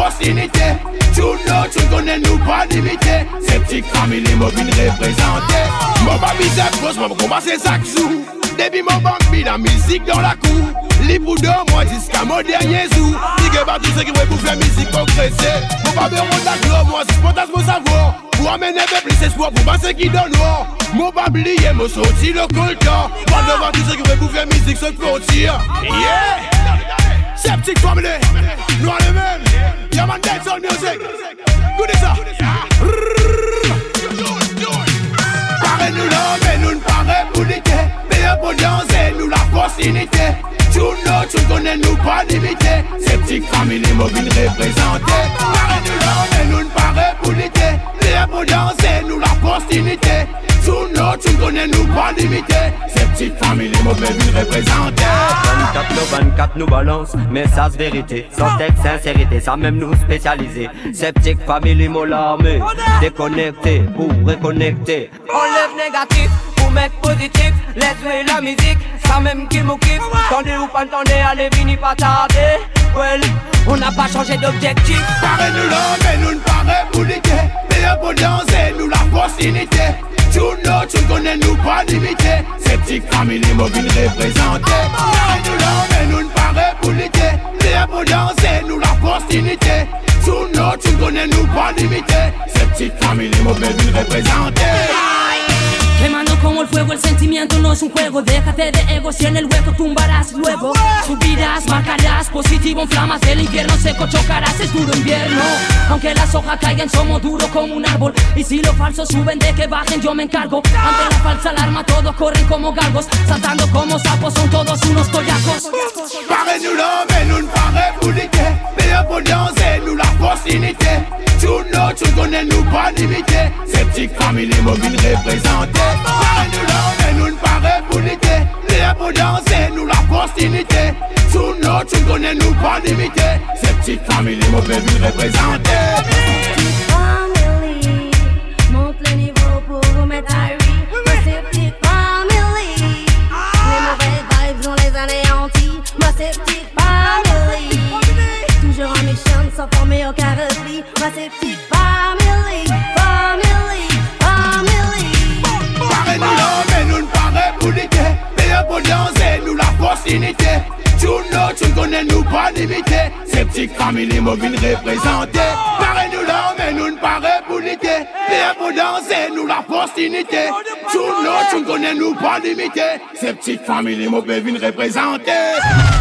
force unité. Tout nous, tu connais nous pas limité. Sceptique famille mobile représentée. Mon baby c'est grosse, mon combat c'est ça que joue. Depuis mon bambi, la musique dans la cour. Libre de moi jusqu'à mon dernier jour. Digue pas tous ceux qui veulent pour faire musique progresser. Mon baby ronde la gloire, moi c'est spontané mon savoir. Pour amener un peu plus espoir pour passer qui donne noir. Mon baby est mon sorti le coltant. Pas devant tous ceux qui veulent pour faire musique se frontière. Yeah! Sceptique family, nous allons même. Y'a man dancehall music. Goudez ça. Parlez-nous là, mais nous ne parlons pour l'unité. Pour danser, nous la force unité. Tout nous, tu connais nous pas limité. Sceptique famille mobile représentée. Parlez-nous là, mais nous ne parlons pour l'unité. Pour danser, nous la force unité. Tout nous, tu connais nous pas limité. Sceptique famille mobile représentée. 24 nous balance, message vérité. Sans texte, sincérité, sans même nous spécialiser. Sceptique famille mot l'armée. Déconnecté pour reconnecter. Enlève négatif pour mettre positif. Laisse jouer la musique, ça même qui nous kiffe. Tendez ou pas tendez, allez vini pas tarder. Well, on n'a pas changé d'objectif. Parlez-nous là, mais nous ne parlons pour l'unité. Pour danser, nous la force unité. Tout nous, tu connais nous pas limité. Sceptique famille mobile représentée. Parlez-nous là, mais nous ne parlons pour l'unité. Pour danser, nous la force unité. Tout nous, tu connais nous pas limité. Sceptique famille mobile représentée. Quemando como el fuego, el sentimiento no es un juego. Déjate de ego, si en el hueco tumbarás luego. Subirás, marcarás, positivo en flamas del infierno. Seco chocarás, es duro invierno. Aunque las hojas caigan, somos duros como un árbol. Y si los falsos suben, de que bajen yo me encargo. Ante la falsa alarma todos corren como galgos. Saltando como sapos, son todos unos collacos. Parlez-nous là, mais nous ne parlons pour l'unité. Pour danser, nous la force unité. Tout nous, tu connais nous pas limité. Sceptique famille mobile représentée. Parlez-nous là, mais nous ne parlons pour l'unité. Pour danser, nous la force unité. Tout nous, tu connais nous pas limité. Sceptique famille mobile représentée. Family, monte le niveau pour vous mettre à rire. Ma sceptique family, les mauvaises vibes on les anéantit. Ma sceptique family, toujours en mission sans former aucun repli. Ma sceptique family, family, family. Parlez-nous là, mais nous ne parlons pour l'unité. Pour danser, nous la force unité. Tout nous, tu connais nous pas limité. Sceptique famille mobile représentée. Parlez-nous là, mais nous ne parlons pour l'unité. Pour danser, nous la force unité. Tout nous, tu connais nous pas limité. Sceptique famille mobile représentée.